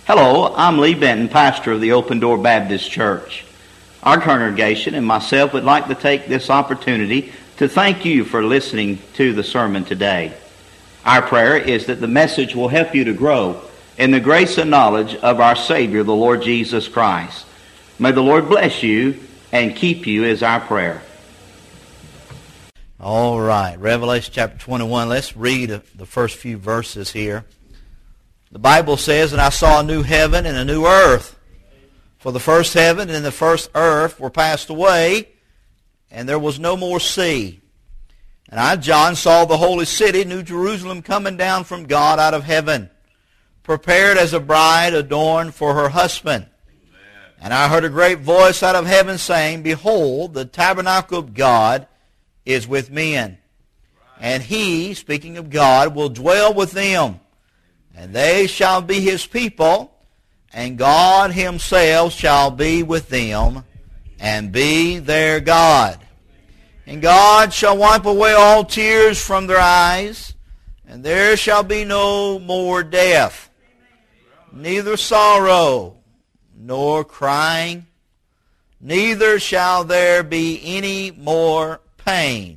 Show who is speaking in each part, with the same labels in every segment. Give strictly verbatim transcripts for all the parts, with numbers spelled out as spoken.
Speaker 1: Hello, I'm Lee Benton, pastor of the Open Door Baptist Church. Our congregation and myself would like to take this opportunity to thank you for listening to the sermon today. Our prayer is that the message will help you to grow in the grace and knowledge of our Savior, the Lord Jesus Christ. May the Lord bless you and keep you is our prayer.
Speaker 2: All right, Revelation chapter twenty-one. Let's read the first few verses here. The Bible says, "And I saw a new heaven and a new earth. For the first heaven and the first earth were passed away, and there was no more sea. And I, John, saw the holy city, New Jerusalem, coming down from God out of heaven, prepared as a bride adorned for her husband. Amen. And I heard a great voice out of heaven saying, Behold, the tabernacle of God is with men. Right. And he," speaking of God, "will dwell with them. And they shall be his people, and God himself shall be with them, and be their God. And God shall wipe away all tears from their eyes, and there shall be no more death, neither sorrow, nor crying, neither shall there be any more pain.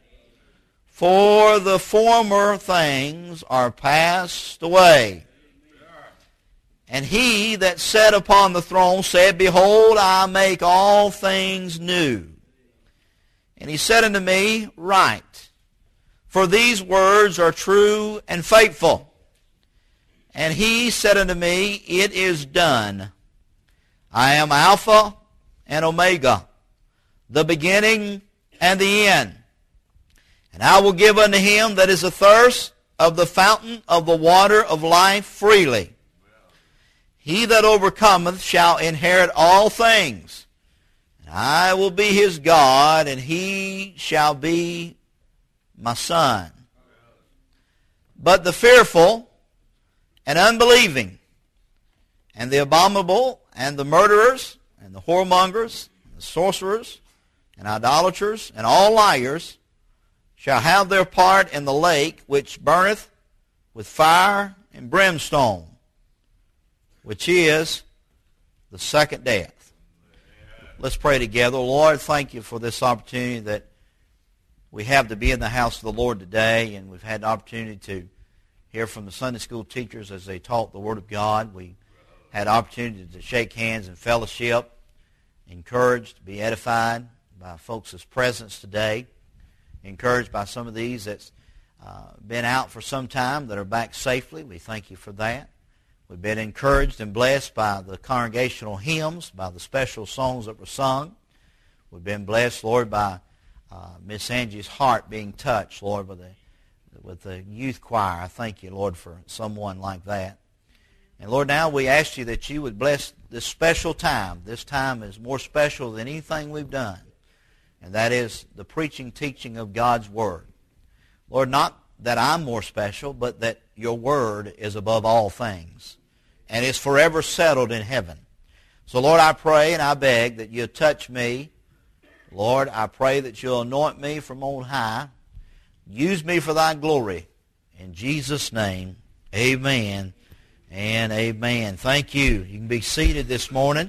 Speaker 2: For the former things are passed away. And he that sat upon the throne said, Behold, I make all things new. And he said unto me, Write, for these words are true and faithful. And he said unto me, It is done. I am Alpha and Omega, the beginning and the end. And I will give unto him that is athirst of the fountain of the water of life freely. He that overcometh shall inherit all things. And I will be his God, and he shall be my son. But the fearful and unbelieving, and the abominable, and the murderers, and the whoremongers, and the sorcerers, and idolaters, and all liars, shall have their part in the lake which burneth with fire and brimstone, which is the second death." Let's pray together. Lord, thank you for this opportunity that we have to be in the house of the Lord today, and we've had the opportunity to hear from the Sunday school teachers as they taught the Word of God. We had opportunity to shake hands and fellowship, encouraged, to be edified by folks' presence today. Encouraged by some of these that's uh, been out for some time that are back safely. We thank you for that. We've been encouraged and blessed by the congregational hymns, by the special songs that were sung. We've been blessed, Lord, by uh, Miss Angie's heart being touched, Lord, with the, with the youth choir. I thank you, Lord, for someone like that. And, Lord, now we ask you that you would bless this special time. This time is more special than anything we've done. And that is the preaching, teaching of God's Word. Lord, not that I'm more special, but that your Word is above all things and is forever settled in heaven. So, Lord, I pray and I beg that you'll touch me. Lord, I pray that you'll anoint me from on high. Use me for thy glory. In Jesus' name, amen and amen. Thank you. You can be seated this morning.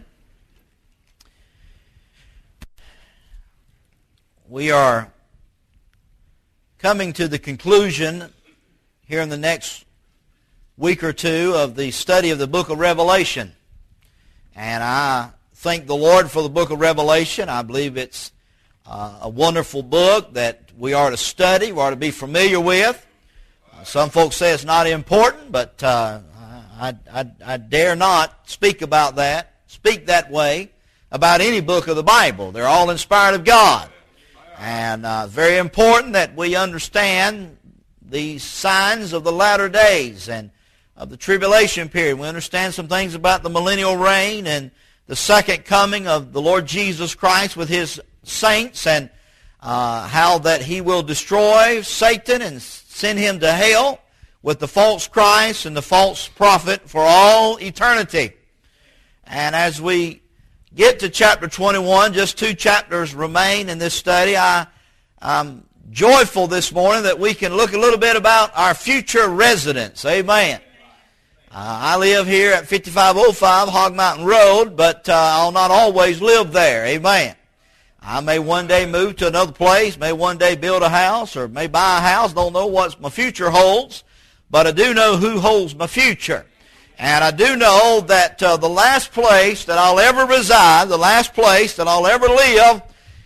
Speaker 2: We are coming to the conclusion here in the next week or two of the study of the book of Revelation. And I thank the Lord for the book of Revelation. I believe it's uh, a wonderful book that we are to study, we are to be familiar with. Uh, some folks say it's not important, but uh, I, I, I dare not speak about that, speak that way about any book of the Bible. They're all inspired of God. And uh, it's very important that we understand the signs of the latter days and of the tribulation period. We understand some things about the millennial reign and the second coming of the Lord Jesus Christ with his saints, and uh, how that he will destroy Satan and send him to hell with the false Christ and the false prophet for all eternity. And as we get to chapter twenty-one, just two chapters remain in this study, I, I'm joyful this morning that we can look a little bit about our future residence. Amen. Uh, I live here at fifty-five oh five Hog Mountain Road, but uh, I'll not always live there. Amen. I may one day move to another place, may one day build a house, or may buy a house. Don't know what my future holds, but I do know who holds my future. And I do know that uh, the last place that I'll ever reside, the last place that I'll ever live,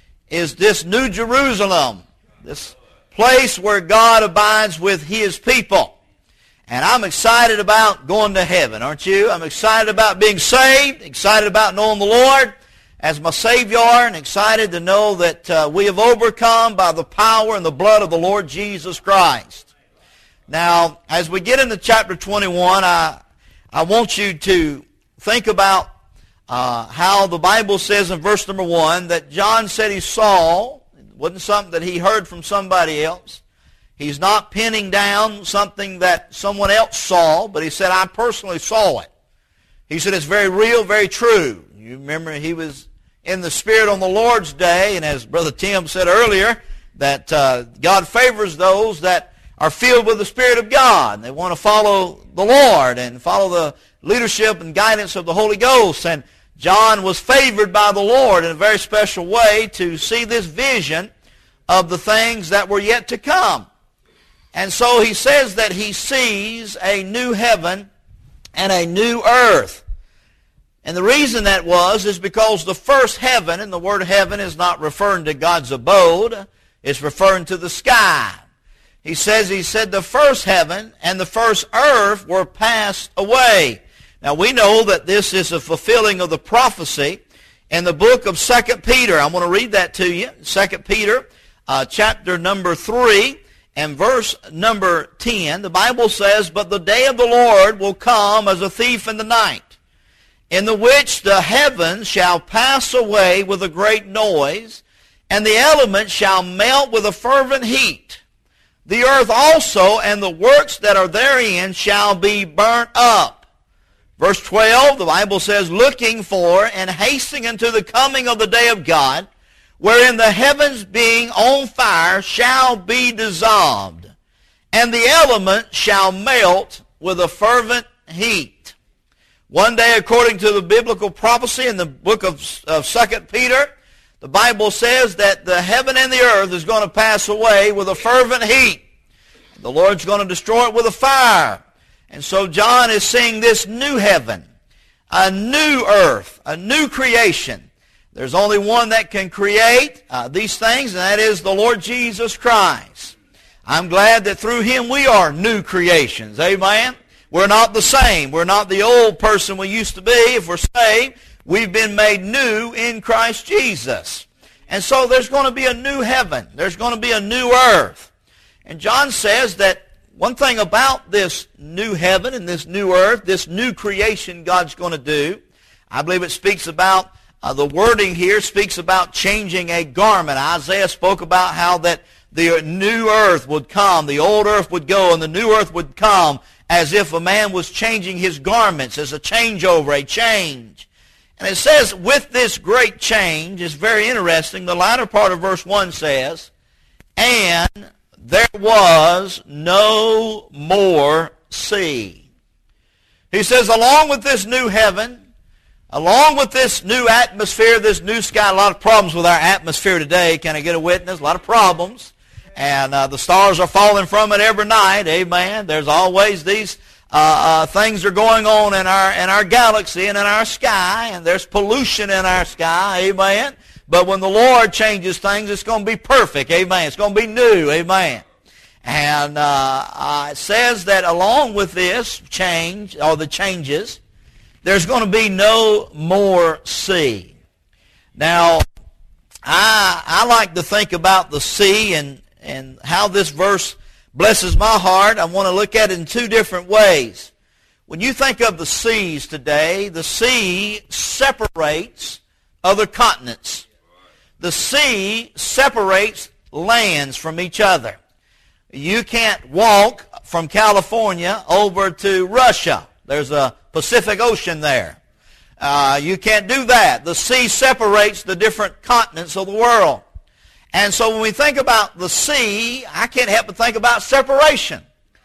Speaker 2: is this New Jerusalem, this place where God abides with His people. And I'm excited about going to heaven, aren't you? I'm excited about being saved, excited about knowing the Lord as my Savior, and excited to know that uh, we have overcome by the power and the blood of the Lord Jesus Christ. Now, as we get into chapter twenty-one, I, I want you to think about uh, how the Bible says in verse number one that John said he saw. It wasn't something that he heard from somebody else. He's not pinning down something that someone else saw, but he said, I personally saw it. He said it's very real, very true. You remember he was in the Spirit on the Lord's day, and as Brother Tim said earlier, that uh, God favors those that are filled with the Spirit of God. And they want to follow the Lord and follow the leadership and guidance of the Holy Ghost. And John was favored by the Lord in a very special way to see this vision of the things that were yet to come. And so he says that he sees a new heaven and a new earth. And the reason that was is because the first heaven, and the word heaven is not referring to God's abode, it's referring to the sky. He says, he said the first heaven and the first earth were passed away. Now we know that this is a fulfilling of the prophecy in the book of Second Peter. I want to read that to you. Second Peter, uh, chapter number three. And verse number ten, the Bible says, But the day of the Lord will come as a thief in the night, in the which the heavens shall pass away with a great noise, and the elements shall melt with a fervent heat. The earth also and the works that are therein shall be burnt up. Verse twelve, the Bible says, Looking for and hastening unto the coming of the day of God, wherein the heavens being on fire shall be dissolved, and the elements shall melt with a fervent heat. One day, according to the biblical prophecy in the book of, of Second Peter, the Bible says that the heaven and the earth is going to pass away with a fervent heat. The Lord's going to destroy it with a fire. And so John is seeing this new heaven, a new earth, a new creation. There's only one that can create uh, these things, and that is the Lord Jesus Christ. I'm glad that through Him we are new creations. Amen? We're not the same. We're not the old person we used to be. If we're saved, we've been made new in Christ Jesus. And so there's going to be a new heaven. There's going to be a new earth. And John says that one thing about this new heaven and this new earth, this new creation God's going to do, I believe it speaks about Uh, the wording here speaks about changing a garment. Isaiah spoke about how that the new earth would come, the old earth would go, and the new earth would come as if a man was changing his garments, as a changeover, a change. And it says, with this great change, it's very interesting, the latter part of verse one says, and there was no more sea. He says, along with this new heaven, along with this new atmosphere, this new sky, a lot of problems with our atmosphere today. Can I get a witness? A lot of problems. And uh, the stars are falling from it every night. Amen. There's always these uh, uh, things are going on in our in our galaxy and in our sky, and there's pollution in our sky. Amen. But when the Lord changes things, it's going to be perfect. Amen. It's going to be new. Amen. And uh, uh, it says that along with this change, or the changes, there's going to be no more sea. Now, I I like to think about the sea and, and how this verse blesses my heart. I want to look at it in two different ways. When you think of the seas today, the sea separates other continents. The sea separates lands from each other. You can't walk from California over to Russia. There's a Pacific Ocean there. Uh, you can't do that. The sea separates the different continents of the world. And so when we think about the sea, I can't help but think about separation.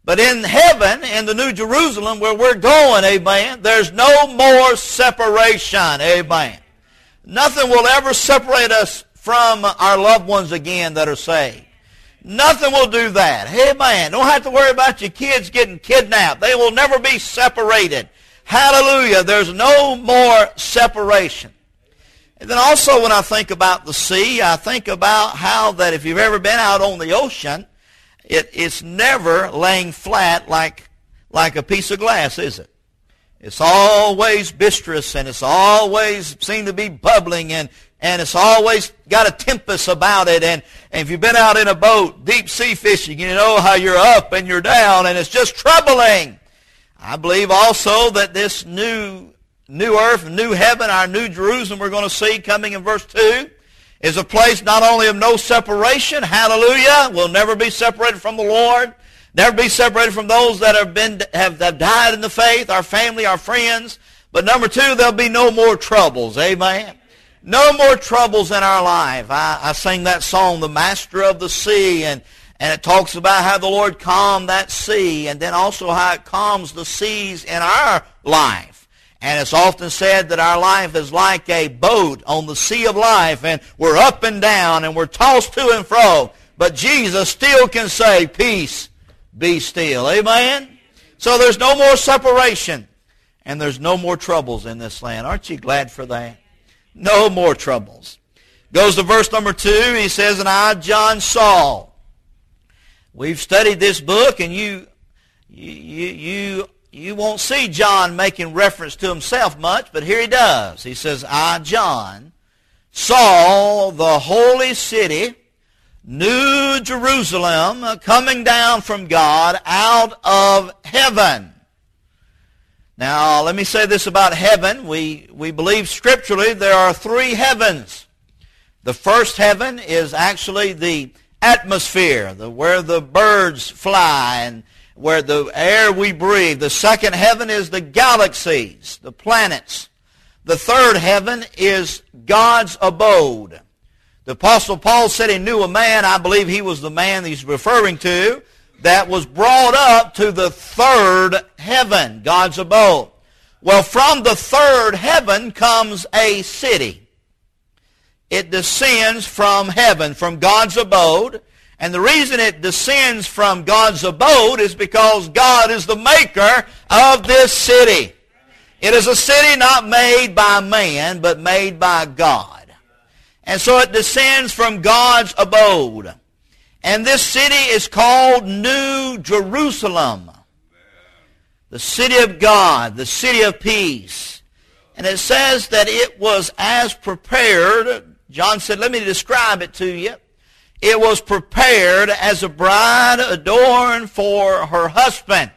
Speaker 2: But in heaven, in the New Jerusalem where we're going, amen, there's no more separation, amen. Nothing will ever separate us from our loved ones again that are saved. Nothing will do that. Amen. Don't have to worry about your kids getting kidnapped. They will never be separated. Hallelujah. There's no more separation. And then also when I think about the sea, I think about how that if you've ever been out on the ocean, it, it's never laying flat like, like a piece of glass, is it? It's always boisterous, and it's always seemed to be bubbling, and, and it's always got a tempest about it. And, and if you've been out in a boat, deep sea fishing, you know how you're up and you're down, and it's just troubling. I believe also that this new, new earth, new heaven, our new Jerusalem we're going to see coming in verse two, is a place not only of no separation, hallelujah, we'll never be separated from the Lord, never be separated from those that have been have, have died in the faith, our family, our friends. But number two, there'll be no more troubles. Amen. No more troubles in our life. I, I sing that song, The Master of the Sea, and, and it talks about how the Lord calmed that sea, and then also how it calms the seas in our life. And it's often said that our life is like a boat on the sea of life, and we're up and down, and we're tossed to and fro. But Jesus still can say, peace, be still. Amen? So there's no more separation, and there's no more troubles in this land. Aren't you glad for that? No more troubles. Goes to verse number two. He says, and I, John, saw. We've studied this book, and you, you, you, you won't see John making reference to himself much, but here he does. He says, I, John, saw the holy city, New Jerusalem, coming down from God out of heaven. Now, let me say this about heaven. We, we believe scripturally there are three heavens. The first heaven is actually the atmosphere, the, where the birds fly and where the air we breathe. The second heaven is the galaxies, the planets. The third heaven is God's abode. The Apostle Paul said he knew a man, I believe he was the man he's referring to, that was brought up to the third heaven, God's abode. Well, from the third heaven comes a city. It descends from heaven, from God's abode. And the reason it descends from God's abode is because God is the maker of this city. It is a city not made by man, but made by God. And so it descends from God's abode. And this city is called New Jerusalem. The city of God, the city of peace. And it says that it was as prepared. John said, let me describe it to you. It was prepared as a bride adorned for her husband.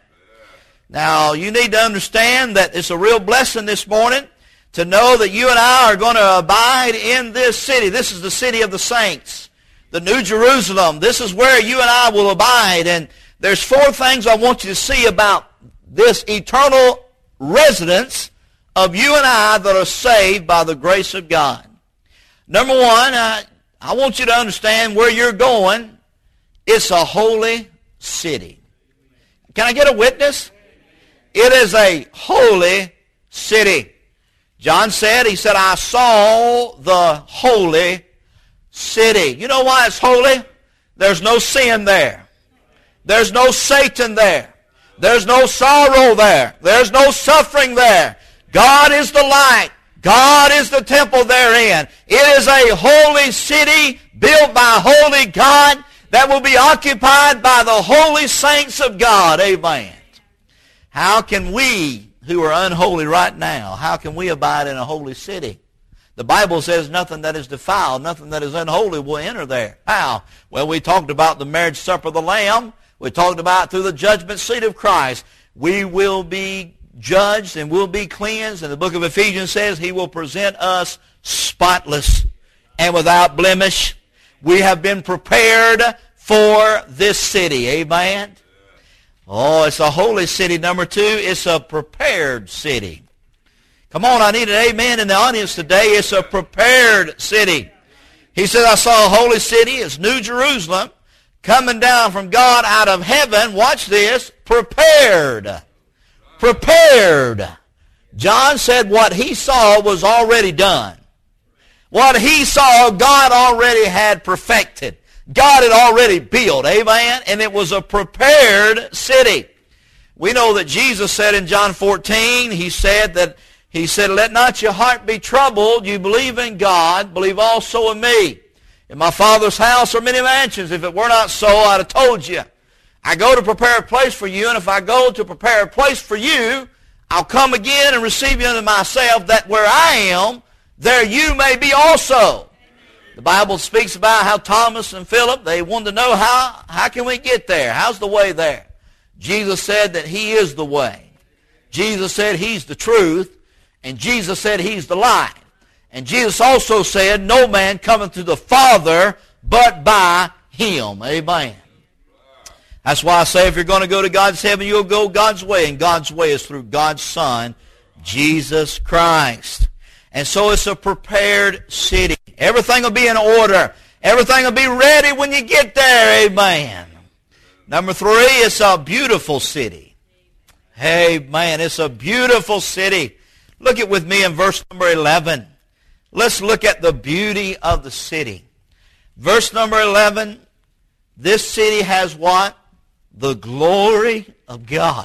Speaker 2: Now, you need to understand that it's a real blessing this morning to know that you and I are going to abide in this city. This is the city of the saints, the New Jerusalem. This is where you and I will abide. And there's four things I want you to see about this eternal residence of you and I that are saved by the grace of God. Number one, I, I want you to understand where you're going. It's a holy city. Can I get a witness? It is a holy city. John said, he said, I saw the holy city. You know why it's holy? There's no sin there. There's no Satan there. There's no sorrow there. There's no suffering there. God is the light. God is the temple therein. It is a holy city built by holy God that will be occupied by the holy saints of God. Amen. How can we who are unholy right now, how can we abide in a holy city? The Bible says nothing that is defiled, nothing that is unholy will enter there. How? Well, we talked about the marriage supper of the Lamb. We talked about through the judgment seat of Christ. We will be judged and will be cleansed. And the book of Ephesians says he will present us spotless and without blemish. We have been prepared for this city. Amen? Oh, it's a holy city. Number two, it's a prepared city. Come on, I need an amen in the audience today. It's a prepared city. He said, I saw a holy city. It's New Jerusalem coming down from God out of heaven, watch this, prepared. Prepared. John said what he saw was already done. What he saw, God already had perfected. God had already built, amen? And it was a prepared city. We know that Jesus said in John fourteen, he said that, he said, let not your heart be troubled. You believe in God, believe also in me. In my Father's house are many mansions. If it were not so, I'd have told you. I go to prepare a place for you, and if I go to prepare a place for you, I'll come again and receive you unto myself, that where I am, there you may be also. The Bible speaks about how Thomas and Philip, they wanted to know how, how can we get there? How's the way there? Jesus said that he is the way. Jesus said he's the truth. And Jesus said he's the light. And Jesus also said, no man cometh to the Father but by him. Amen. That's why I say if you're going to go to God's heaven, you'll go God's way. And God's way is through God's Son, Jesus Christ. And so it's a prepared city. Everything will be in order. Everything will be ready when you get there. Amen. Number three, it's a beautiful city. Amen. It's a beautiful city. Look at with me in verse number eleven. Let's look at the beauty of the city. Verse number eleven, this city has what? The glory of God.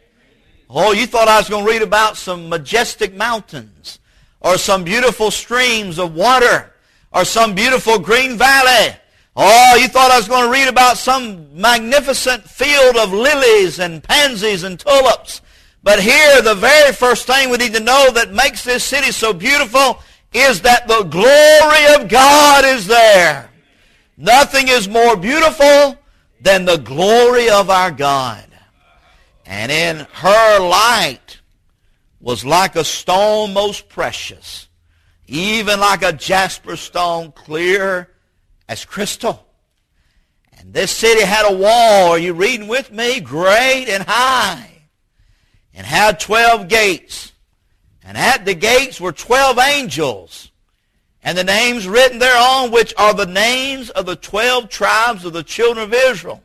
Speaker 2: Oh, you thought I was going to read about some majestic mountains or some beautiful streams of water or some beautiful green valley. Oh, you thought I was going to read about some magnificent field of lilies and pansies and tulips. But here, the very first thing we need to know that makes this city so beautiful is that the glory of God is there. Nothing is more beautiful than the glory of our God. And in her light was like a stone most precious, even like a jasper stone, clear as crystal. And this city had a wall, are you reading with me? Great and high. And had twelve gates. And at the gates were twelve angels. And the names written thereon, which are the names of the twelve tribes of the children of Israel.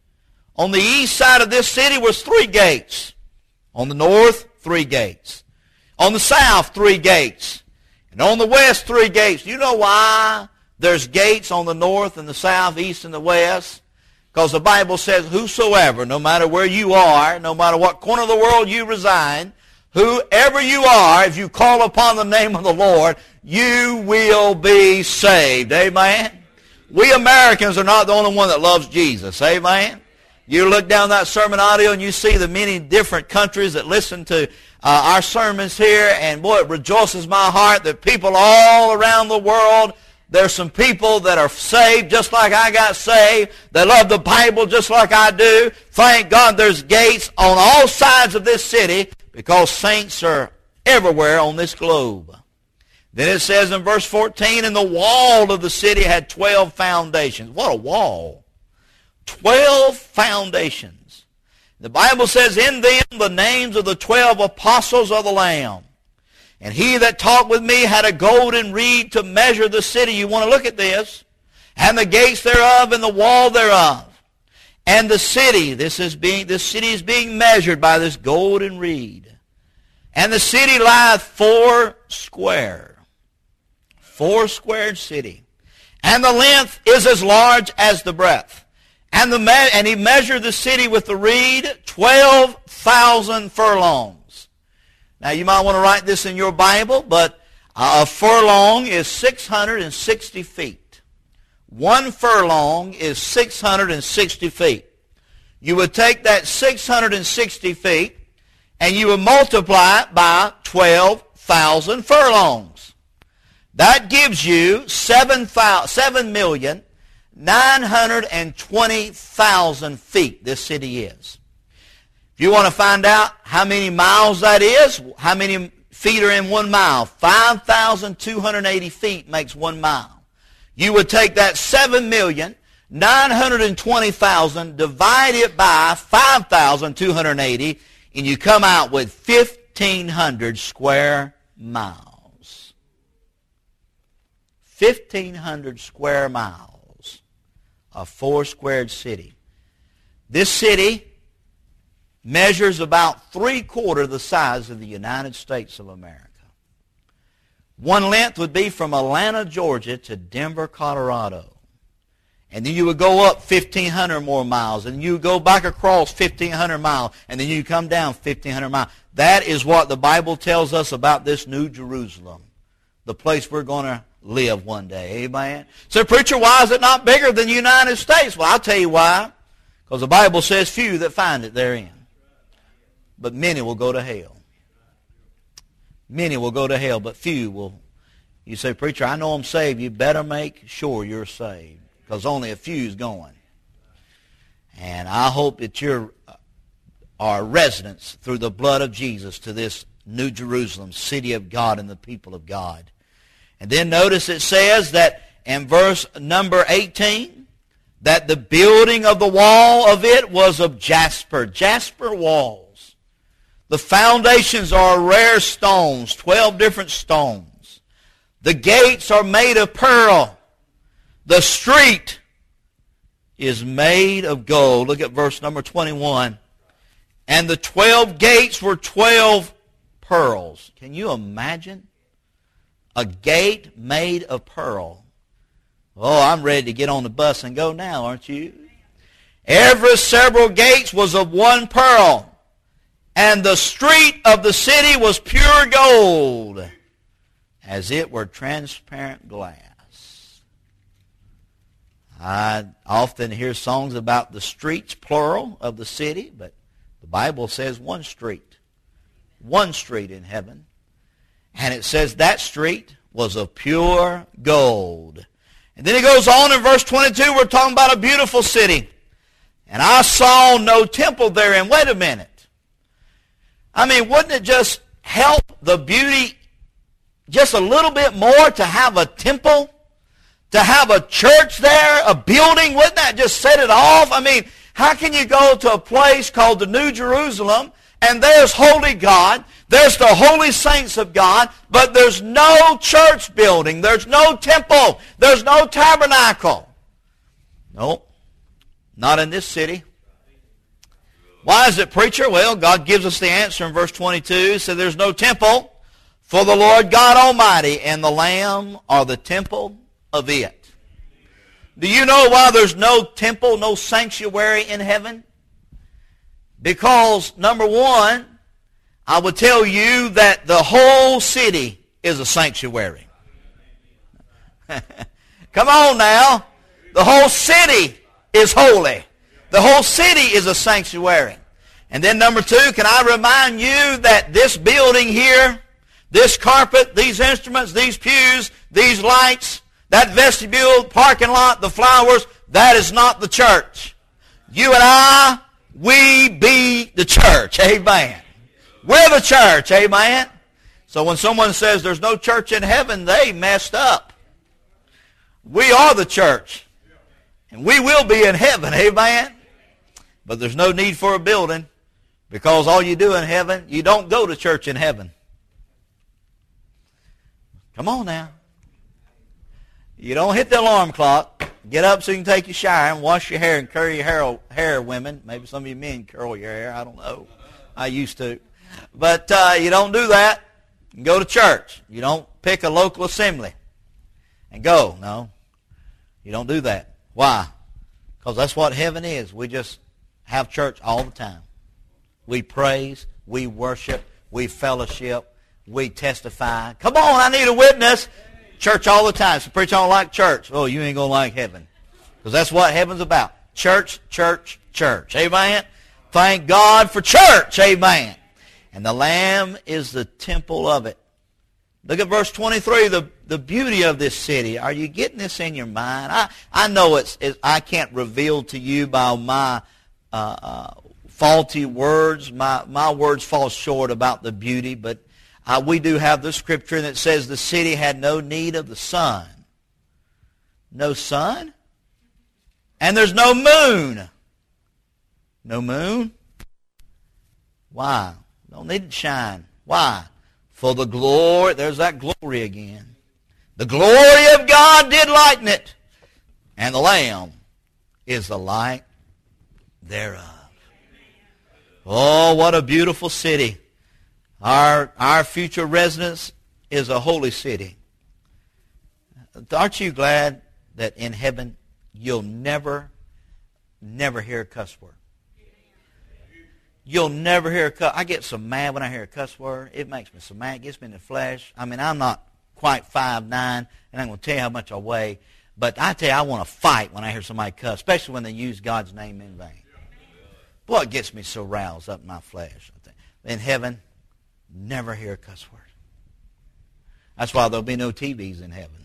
Speaker 2: On the east side of this city was three gates. On the north, three gates. On the south, three gates. And on the west, three gates. You know why there's gates on the north and the south, east and the west? Because the Bible says, whosoever, no matter where you are, no matter what corner of the world you reside, whoever you are, if you call upon the name of the Lord, you will be saved. Amen? We Americans are not the only one that loves Jesus. Amen? You look down that sermon audio and you see the many different countries that listen to uh, our sermons here, and boy, it rejoices my heart that people all around the world, there's some people that are saved just like I got saved. They love the Bible just like I do. Thank God there's gates on all sides of this city because saints are everywhere on this globe. Then it says in verse fourteen, and the wall of the city had twelve foundations. What a wall. Twelve foundations. The Bible says, in them the names of the twelve apostles of the Lamb. And he that talked with me had a golden reed to measure the city. You want to look at this. And the gates thereof and the wall thereof. And the city, this is being, this city is being measured by this golden reed. And the city lieth four square. Four squared city. And the length is as large as the breadth. And, the me- and he measured the city with the reed, twelve thousand furlongs. Now, you might want to write this in your Bible, but a furlong is six hundred sixty feet. One furlong is six hundred sixty feet. You would take that six hundred sixty feet, and you would multiply it by twelve thousand furlongs. That gives you seven million nine hundred twenty thousand feet this city is. If you want to find out how many miles that is, how many feet are in one mile, five thousand two hundred eighty feet makes one mile. You would take that seven million nine hundred twenty thousand, divide it by five thousand two hundred eighty, and you come out with fifteen hundred square miles. fifteen hundred square miles a four-squared city. This city measures about three-quarters the size of the United States of America. One length would be from Atlanta, Georgia to Denver, Colorado. And then you would go up fifteen hundred more miles, and you would go back across fifteen hundred miles, and then you come down fifteen hundred miles. That is what the Bible tells us about this New Jerusalem, the place we're going to live one day. Amen? So, preacher, why is it not bigger than the United States? Well, I'll tell you why. Because the Bible says few that find it therein. But many will go to hell. Many will go to hell, but few will. You say, preacher, I know I'm saved. You better make sure you're saved, because only a few is going. And I hope that you're our residents through the blood of Jesus to this New Jerusalem, city of God and the people of God. And then notice it says that in verse number eighteen, that the building of the wall of it was of jasper, jasper walls. The foundations are rare stones, twelve different stones. The gates are made of pearl. The street is made of gold. Look at verse number twenty-one. And the twelve gates were twelve pearls. Can you imagine? A gate made of pearl. Oh, I'm ready to get on the bus and go now, aren't you? Every several gates was of one pearl. And the street of the city was pure gold, as it were transparent glass. I often hear songs about the streets, plural, of the city, but the Bible says one street. One street in heaven. And it says that street was of pure gold. And then it goes on in verse twenty-two, we're talking about a beautiful city. And I saw no temple therein. Wait a minute. I mean, wouldn't it just help the beauty just a little bit more to have a temple? To have a church there, a building? Wouldn't that just set it off? I mean, how can you go to a place called the New Jerusalem, and there's holy God, there's the holy saints of God, but there's no church building, there's no temple, there's no tabernacle? Nope, not in this city. Why is it, preacher? Well, God gives us the answer in verse twenty-two. He said there's no temple, for the Lord God Almighty and the Lamb are the temple of it. Do you know why there's no temple, no sanctuary in heaven? Because, number one, I would tell you that the whole city is a sanctuary. Come on now. The whole city is holy. The whole city is a sanctuary. And then number two, can I remind you that this building here, this carpet, these instruments, these pews, these lights, that vestibule, parking lot, the flowers, that is not the church. You and I, we be the church. Amen. We're the church. Amen. So when someone says there's no church in heaven, they messed up. We are the church. And we will be in heaven. Amen. But there's no need for a building, because all you do in heaven, you don't go to church in heaven. Come on now. You don't hit the alarm clock. Get up so you can take your shower and wash your hair and curl your hair, hair women. Maybe some of you men curl your hair. I don't know. I used to. But uh, you don't do that. You go to church. You don't pick a local assembly and go. No. You don't do that. Why? Because that's what heaven is. We just have church all the time. We praise. We worship. We fellowship. We testify. Come on, I need a witness. Church all the time. So preach, I don't like church. Oh, you ain't going to like heaven. Because that's what heaven's about. Church, church, church. Amen? Thank God for church. Amen. And the Lamb is the temple of it. Look at verse twenty-three, the, the beauty of this city. Are you getting this in your mind? I, I know it's, it's I can't reveal to you by my uh, uh, faulty words. My, my words fall short about the beauty, but Uh, we do have the scripture that says the city had no need of the sun. No sun? And there's no moon. No moon? Why? Don't need it to shine. Why? For the glory, there's that glory again. The glory of God did lighten it. And the Lamb is the light thereof. Oh, what a beautiful city. Our, our future residence is a holy city. Aren't you glad that in heaven you'll never, never hear a cuss word? You'll never hear a cuss. I get so mad when I hear a cuss word. It makes me so mad. It gets me in the flesh. I mean, I'm not quite five nine, and I'm going to tell you how much I weigh. But I tell you, I want to fight when I hear somebody cuss, especially when they use God's name in vain. Boy, it gets me so roused up in my flesh. In heaven, never hear a cuss word. That's why there'll be no T Vs in heaven.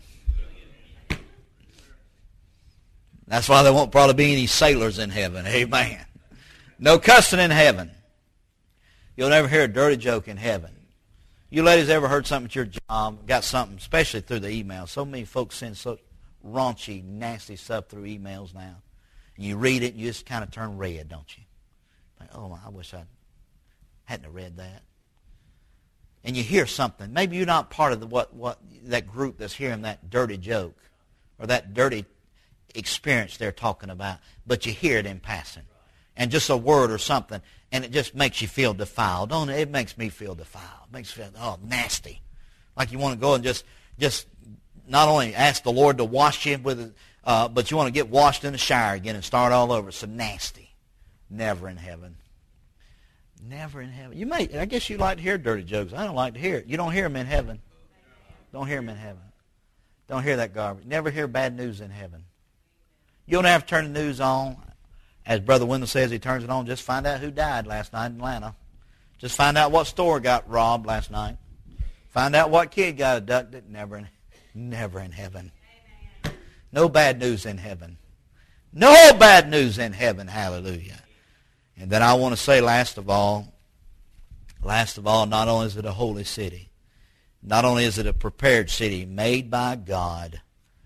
Speaker 2: That's why there won't probably be any sailors in heaven. Amen. No cussing in heaven. You'll never hear a dirty joke in heaven. You ladies ever heard something at your job, got something, especially through the email. So many folks send so raunchy, nasty stuff through emails now. And you read it, and you just kind of turn red, don't you? Like, oh, I wish I hadn't have read that. And you hear something. Maybe you're not part of the, what, what that group that's hearing that dirty joke or that dirty experience they're talking about, but you hear it in passing. And just a word or something, and it just makes you feel defiled. Don't it? It makes me feel defiled. It makes me feel, oh, nasty. Like you want to go and just, just not only ask the Lord to wash you with, uh, but you want to get washed in the shower again and start all over. So nasty. Never in heaven. Never in heaven. You may, I guess you like to hear dirty jokes. I don't like to hear it. You don't hear them in heaven. Don't hear them in heaven. Don't hear that garbage. Never hear bad news in heaven. You don't have to turn the news on. As Brother Wendell says, he turns it on. Just find out who died last night in Atlanta. Just find out what store got robbed last night. Find out what kid got abducted. Never in, never in heaven. Amen. No bad news in heaven. No bad news in heaven. Hallelujah. And then I want to say last of all, last of all, not only is it a holy city, not only is it a prepared city made by God,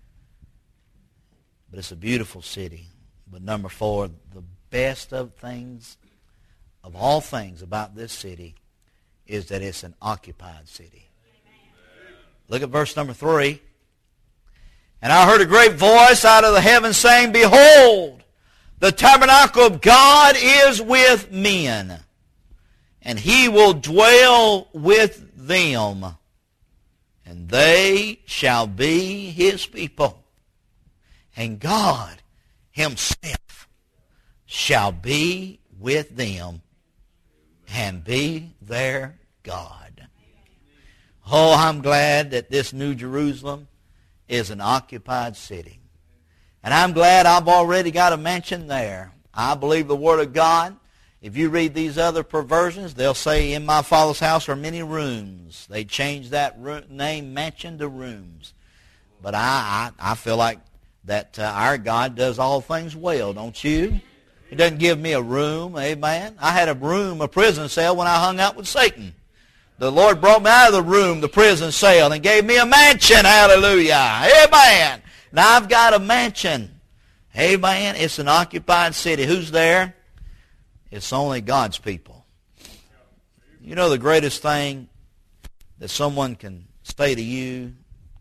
Speaker 2: but it's a beautiful city. But number four, the best of things, of all things about this city, is that it's an occupied city. Amen. Look at verse number three. And I heard a great voice out of the heavens saying, Behold, the tabernacle of God is with men, and he will dwell with them, and they shall be his people. And God himself shall be with them and be their God. Oh, I'm glad that this New Jerusalem is an occupied city. And I'm glad I've already got a mansion there. I believe the Word of God. If you read these other perversions, they'll say, in my Father's house are many rooms. They change that room, name mansion to rooms. But I, I, I feel like that uh, our God does all things well, don't you? He doesn't give me a room, amen. I had a room, a prison cell when I hung out with Satan. The Lord brought me out of the room, the prison cell, and gave me a mansion, hallelujah, amen. Now I've got a mansion, amen. It's an occupied city. Who's there? It's only God's people. You know the greatest thing that someone can say to you,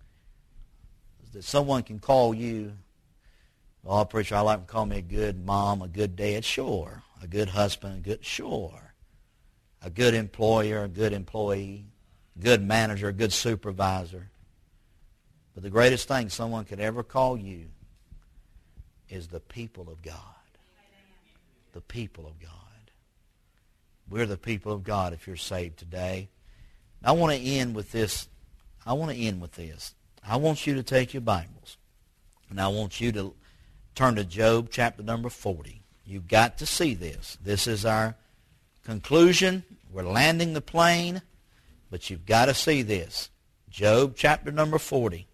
Speaker 2: that someone can call you, oh, preacher, I like to call me a good mom, a good dad. Sure. A good husband, a good, sure. A good employer, a good employee, a good manager, a good supervisor. But the greatest thing someone could ever call you is the people of God. The people of God. We're the people of God if you're saved today. I want to end with this. I want to end with this. I want you to take your Bibles, and I want you to turn to Job chapter number forty. You've got to see this. This is our conclusion. We're landing the plane, but you've got to see this. Job chapter number forty.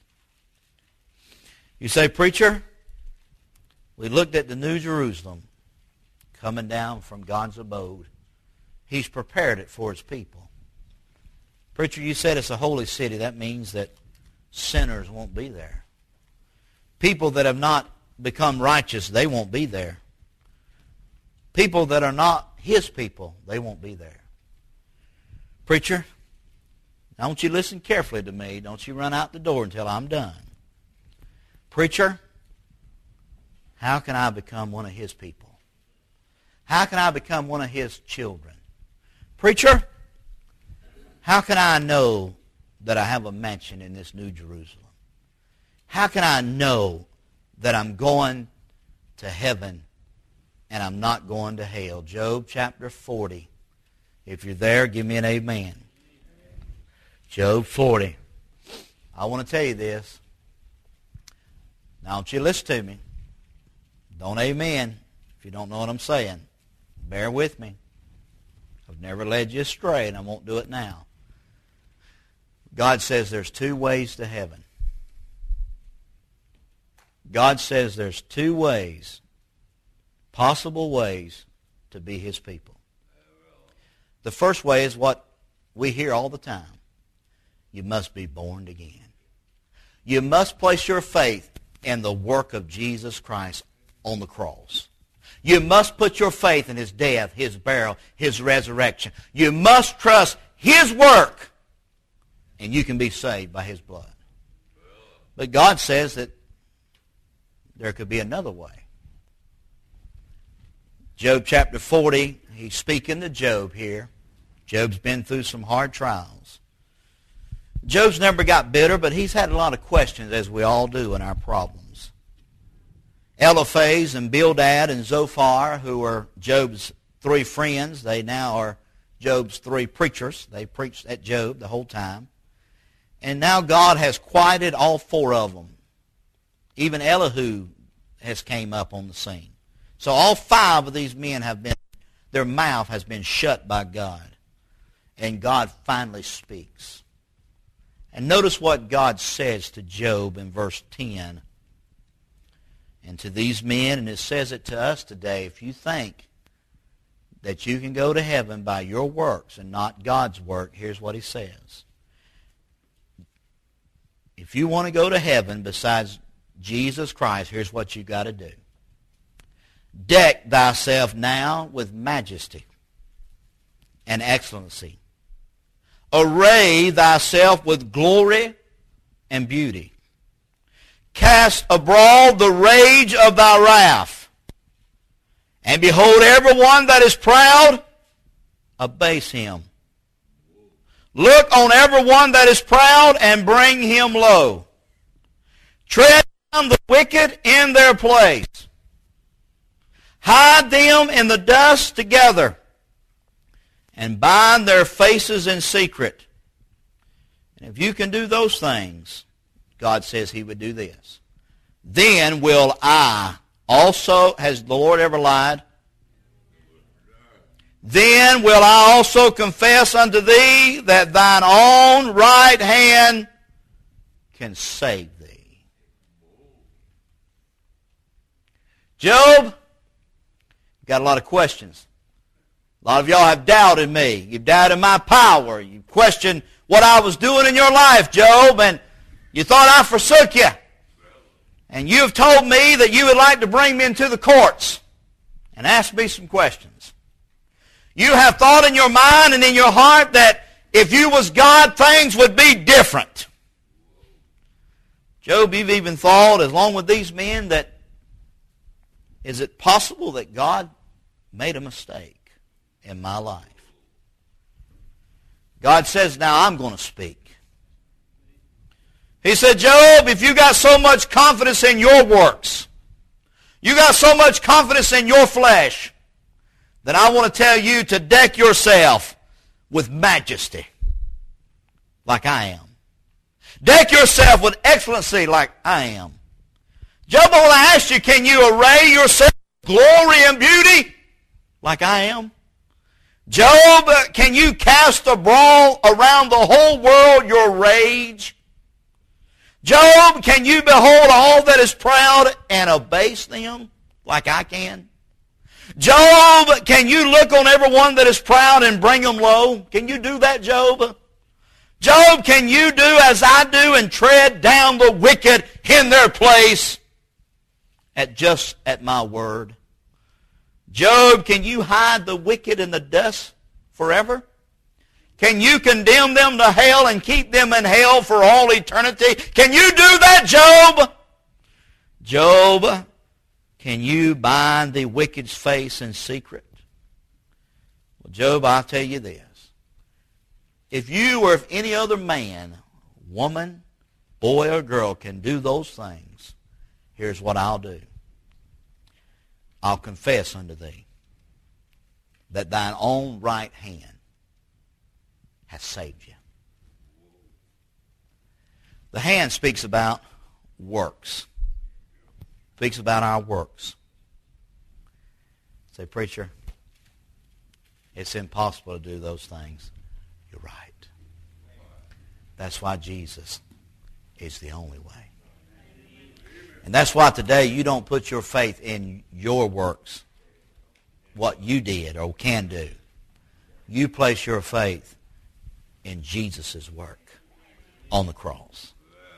Speaker 2: You say, preacher, we looked at the New Jerusalem coming down from God's abode. He's prepared it for his people. Preacher, you said it's a holy city. That means that sinners won't be there. People that have not become righteous, they won't be there. People that are not his people, they won't be there. Preacher, I want you to listen carefully to me. Don't you run out the door until I'm done. Preacher, how can I become one of His people? How can I become one of His children? Preacher, how can I know that I have a mansion in this New Jerusalem? How can I know that I'm going to heaven and I'm not going to hell? Job chapter forty. If you're there, give me an amen. Job forty. I want to tell you this. Now, don't you listen to me. Don't amen if you don't know what I'm saying. Bear with me. I've never led you astray, and I won't do it now. God says there's two ways to heaven. God says there's two ways, possible ways, to be His people. The first way is what we hear all the time. You must be born again. You must place your faith in the work of Jesus Christ on the cross. You must put your faith in His death, His burial, His resurrection. You must trust His work, and you can be saved by His blood. But God says that there could be another way. Job chapter forty, he's speaking to Job here. Job's been through some hard trials. Job's never got bitter, but he's had a lot of questions, as we all do in our problems. Eliphaz and Bildad and Zophar, who were Job's three friends, they now are Job's three preachers. They preached at Job the whole time. And now God has quieted all four of them. Even Elihu has came up on the scene. So all five of these men have been, their mouth has been shut by God. And God finally speaks. And notice what God says to Job in verse ten. And to these men, and it says it to us today, if you think that you can go to heaven by your works and not God's work, here's what He says. If you want to go to heaven besides Jesus Christ, here's what you got to do. Deck thyself now with majesty and excellency. Array thyself with glory and beauty. Cast abroad the rage of thy wrath. And behold, everyone that is proud, abase him. Look on everyone that is proud and bring him low. Tread down the wicked in their place. Hide them in the dust together, and bind their faces in secret. And if you can do those things, God says He would do this. Then will I also, has the Lord ever lied? Then will I also confess unto thee that thine own right hand can save thee. Job, got a lot of questions. A lot of y'all have doubted me. You've doubted my power. You questioned what I was doing in your life, Job, and you thought I forsook you. And you have told me that you would like to bring me into the courts and ask me some questions. You have thought in your mind and in your heart that if you was God, things would be different. Job, you've even thought, along with these men, that is it possible that God made a mistake in my life? God says, now I'm going to speak. He said, Job, if you got so much confidence in your works, you got so much confidence in your flesh, then I want to tell you to deck yourself with majesty like I am. Deck yourself with excellency like I am. Job, I want to ask you, can you array yourself with glory and beauty like I am? Job, can you cast abroad around the whole world your rage? Job, can you behold all that is proud and abase them like I can? Job, can you look on everyone that is proud and bring them low? Can you do that, Job? Job, can you do as I do and tread down the wicked in their place at just at my word? Job, can you hide the wicked in the dust forever? Can you condemn them to hell and keep them in hell for all eternity? Can you do that, Job? Job, Can you bind the wicked's face in secret? Well, Job, I'll tell you this. If you or if any other man, woman, boy, or girl can do those things, here's what I'll do. I'll confess unto thee that thine own right hand hath saved you. The hand speaks about works. Speaks about our works. Say, preacher, it's impossible to do those things. You're right. That's why Jesus is the only way. And that's why today you don't put your faith in your works, what you did or can do. You place your faith in Jesus' work on the cross.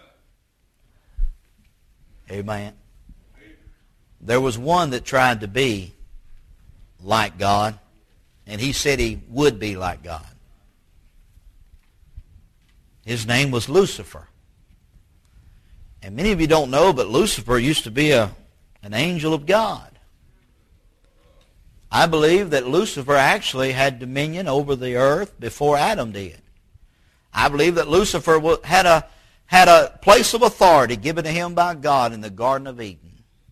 Speaker 2: Amen. There was one that tried to be like God, and he said he would be like God. His name was Lucifer. And many of you don't know, but Lucifer used to be a, an angel of God. I believe that Lucifer actually had dominion over the earth before Adam did. I believe that Lucifer had a, had a place of authority given to him by God in the Garden of Eden.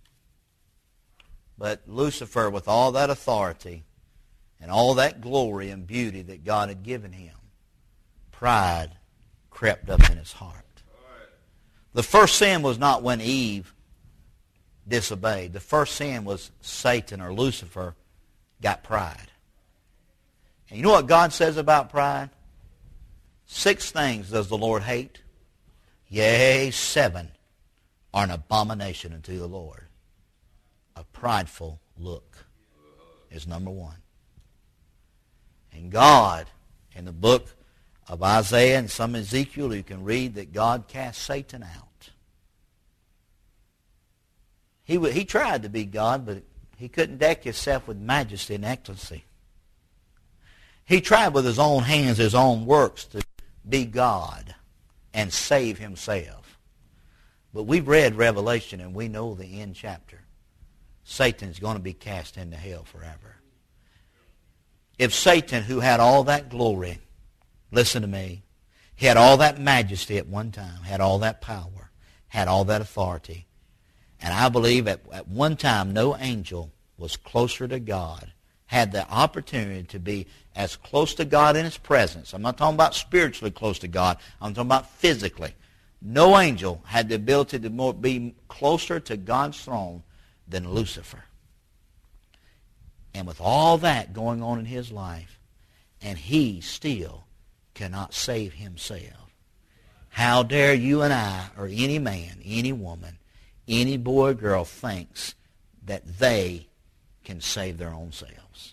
Speaker 2: But Lucifer, with all that authority and all that glory and beauty that God had given him, pride crept up in his heart. The first sin was not when Eve disobeyed. The first sin was Satan or Lucifer got pride. And you know what God says about pride? Six things does the Lord hate. Yea, seven are an abomination unto the Lord. A prideful look is number one. And God, in the book of Isaiah and some Ezekiel, you can read that God cast Satan out. He, he tried to be God, but he couldn't deck himself with majesty and excellency. He tried with his own hands, his own works, to be God and save himself. But we've read Revelation and we know the end chapter. Satan's going to be cast into hell forever. If Satan, who had all that glory, listen to me, he had all that majesty at one time, had all that power, had all that authority, and I believe at, at one time no angel was closer to God, had the opportunity to be as close to God in his presence. I'm not talking about spiritually close to God. I'm talking about physically. No angel had the ability to more, be closer to God's throne than Lucifer. And with all that going on in his life, and he still cannot save himself. How dare you and I, or any man, any woman, any boy or girl thinks that they can save their own selves.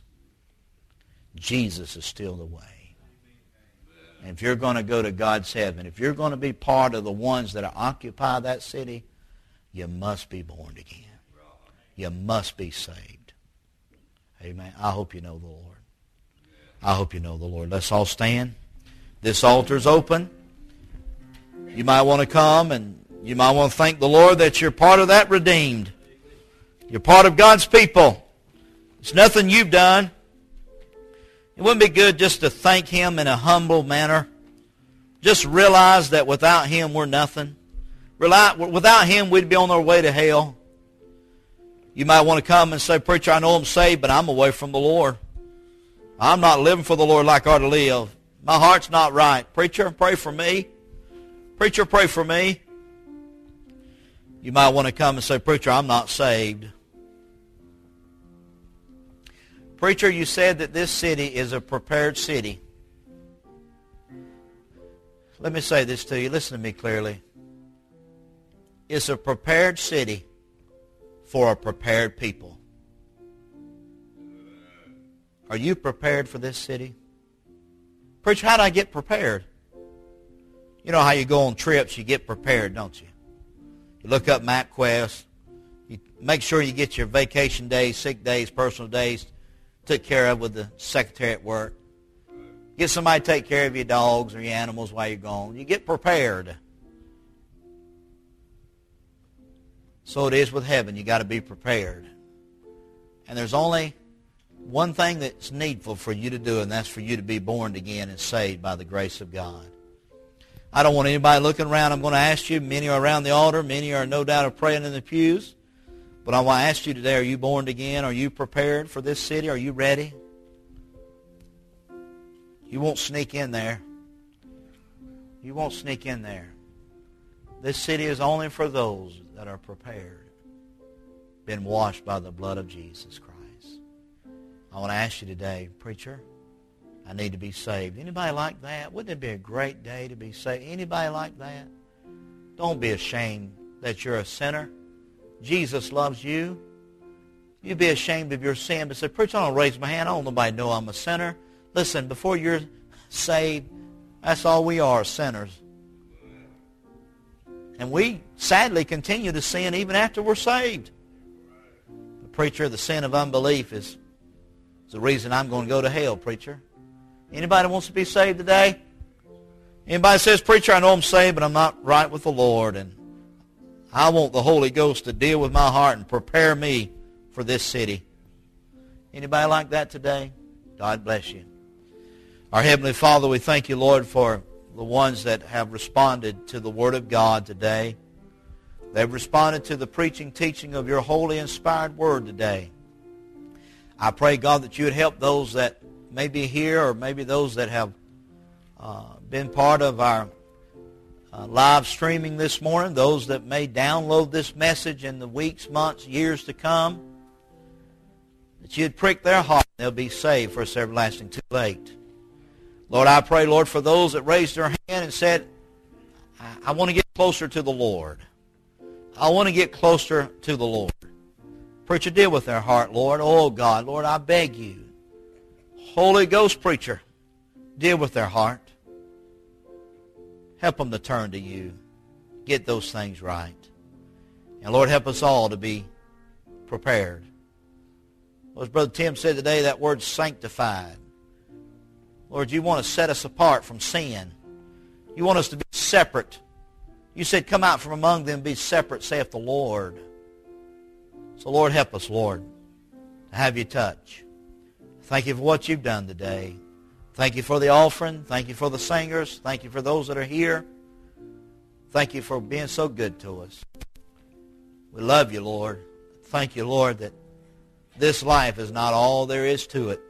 Speaker 2: Jesus is still the way. And if you're going to go to God's heaven, if you're going to be part of the ones that occupy that city, you must be born again. You must be saved. Amen. I hope you know the Lord. I hope you know the Lord. Let's all stand. This altar's open. You might want to come and you might want to thank the Lord that you're part of that redeemed. You're part of God's people. It's nothing you've done. It wouldn't be good just to thank Him in a humble manner. Just realize that without Him we're nothing. Without Him we'd be on our way to hell. You might want to come and say, preacher, I know I'm saved, but I'm away from the Lord. I'm not living for the Lord like I ought to live. My heart's not right. Preacher, pray for me. Preacher, pray for me. You might want to come and say, preacher, I'm not saved. Preacher, you said that this city is a prepared city. Let me say this to you. Listen to me clearly. It's a prepared city for a prepared people. Are you prepared for this city? Preacher, how do I get prepared? You know how you go on trips, you get prepared, don't you? You look up MapQuest. You make sure you get your vacation days, sick days, personal days took care of with the secretary at work. Get somebody to take care of your dogs or your animals while you're gone. You get prepared. so it is with heaven. You got to be prepared. And there's only one thing that's needful for you to do, and that's for you to be born again and saved by the grace of God. I don't want anybody looking around. I'm going to ask you, many are around the altar, many are no doubt of praying in the pews. But I want to ask you today, are you born again? Are you prepared for this city? Are you ready? You won't sneak in there. You won't sneak in there. This city is only for those that are prepared, been washed by the blood of Jesus Christ. I want to ask you today, preacher, I need to be saved. Anybody like that? Wouldn't it be a great day to be saved? Anybody like that? Don't be ashamed that you're a sinner. Jesus loves you. You'd be ashamed of your sin, but say, preacher, I don't raise my hand. I don't want nobody to know I'm a sinner. Listen, before you're saved, that's all we are, sinners. And we sadly continue to sin even after we're saved. The preacher, the sin of unbelief is, is the reason I'm going to go to hell, preacher. Anybody wants to be saved today? Anybody says, preacher, I know I'm saved, but I'm not right with the Lord, and I want the Holy Ghost to deal with my heart and prepare me for this city. Anybody like that today? God bless you. Our Heavenly Father, we thank you, Lord, for the ones that have responded to the Word of God today. They've responded to the preaching, teaching of your holy, inspired Word today. I pray, God, that you would help those that may be here or maybe those that have uh, been part of our uh, live streaming this morning, those that may download this message in the weeks, months, years to come, that you'd prick their heart and they'll be saved for us everlasting too late. Lord, I pray, Lord, for those that raised their hand and said, I, I want to get closer to the Lord. I want to get closer to the Lord. Preacher, deal with their heart, Lord. Oh, God, Lord, I beg you. Holy Ghost, preacher, deal with their heart. Help them to turn to you. Get those things right. And, Lord, help us all to be prepared. Well, as Brother Tim said today, that word sanctified. Lord, you want to set us apart from sin. You want us to be separate. You said, come out from among them, be separate, saith the Lord. So, Lord, help us, Lord, to have you touch. Thank you for what you've done today. Thank you for the offering. Thank you for the singers. Thank you for those that are here. Thank you for being so good to us. We love you, Lord. Thank you, Lord, that this life is not all there is to it.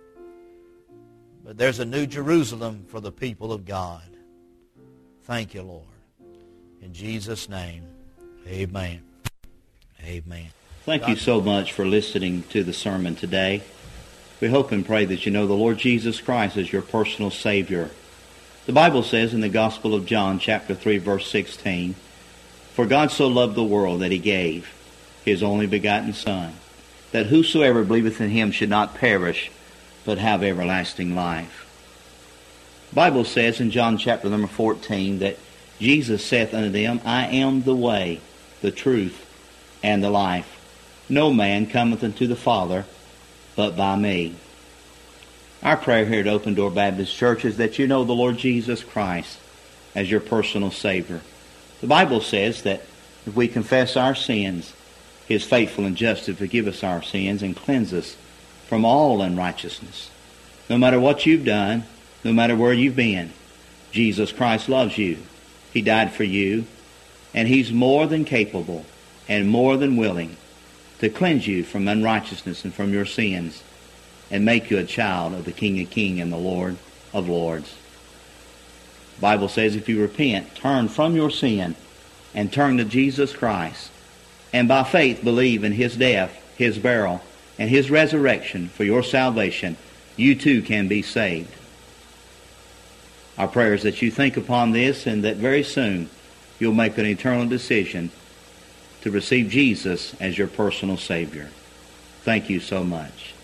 Speaker 2: But there's a new Jerusalem for the people of God. Thank you, Lord. In Jesus' name, amen. Amen.
Speaker 1: Thank
Speaker 2: God.
Speaker 1: you so much for listening to the sermon today. We hope and pray that you know the Lord Jesus Christ as your personal Savior. The Bible says in the Gospel of John, chapter three, verse sixteen, for God so loved the world that he gave his only begotten Son, that whosoever believeth in him should not perish, but have everlasting life. The Bible says in John chapter number fourteen that Jesus saith unto them, I am the way, the truth, and the life. No man cometh unto the Father but by me. Our prayer here at Open Door Baptist Church is that you know the Lord Jesus Christ as your personal Savior. The Bible says that if we confess our sins, he is faithful and just to forgive us our sins and cleanse us from all unrighteousness. No matter what you've done, no matter where you've been, Jesus Christ loves you. He died for you, and he's more than capable and more than willing to cleanse you from unrighteousness and from your sins and make you a child of the King of Kings and the Lord of Lords. The Bible says if you repent, turn from your sin and turn to Jesus Christ, and by faith believe in his death, his burial, and his resurrection for your salvation, you too can be saved. Our prayer is that you think upon this and that very soon you'll make an eternal decision to receive Jesus as your personal Savior. Thank you so much.